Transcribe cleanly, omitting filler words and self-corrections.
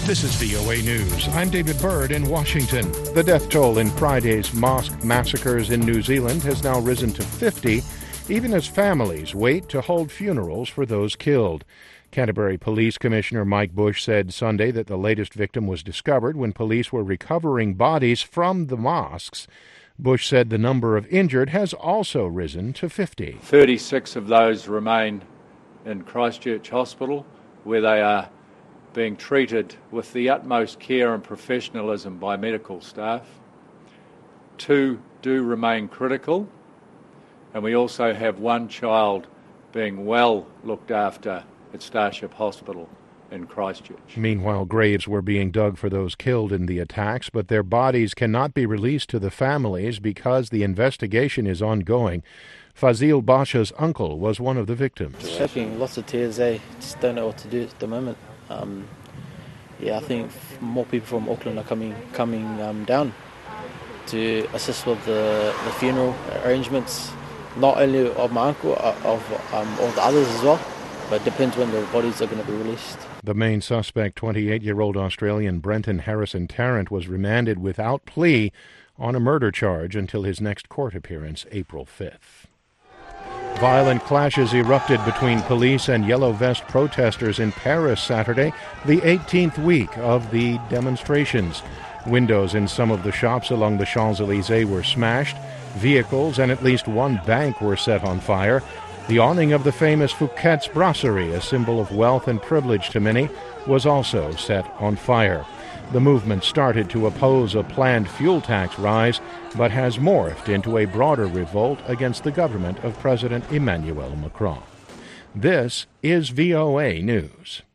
This is VOA News. I'm David Bird in Washington. The death toll in Friday's mosque massacres in New Zealand has now risen to 50, even as families wait to hold funerals for those killed. Canterbury Police Commissioner Mike Bush said Sunday that the latest victim was discovered when police were recovering bodies from the mosques. Bush said the number of injured has also risen to 50. 36 of those remain in Christchurch Hospital, where they are being treated with the utmost care and professionalism by medical staff. 2 do remain critical, and we also have 1 child being well looked after at Starship Hospital in Christchurch. Meanwhile, graves were being dug for those killed in the attacks, but their bodies cannot be released to the families because the investigation is ongoing. Fazil Basha's uncle was one of the victims. Shocking, lots of tears, just don't know what to do at the moment. I think more people from Auckland are coming down to assist with the funeral arrangements, not only of my uncle, of all the others as well, but it depends when the bodies are going to be released. The main suspect, 28-year-old Australian Brenton Harrison Tarrant, was remanded without plea on a murder charge until his next court appearance, April 5th. Violent clashes erupted between police and Yellow Vest protesters in Paris Saturday, the 18th week of the demonstrations. Windows in some of the shops along the Champs-Élysées were smashed. Vehicles and at least 1 bank were set on fire. The awning of the famous Fouquet's Brasserie, a symbol of wealth and privilege to many, was also set on fire. The movement started to oppose a planned fuel tax rise, but has morphed into a broader revolt against the government of President Emmanuel Macron. This is VOA News.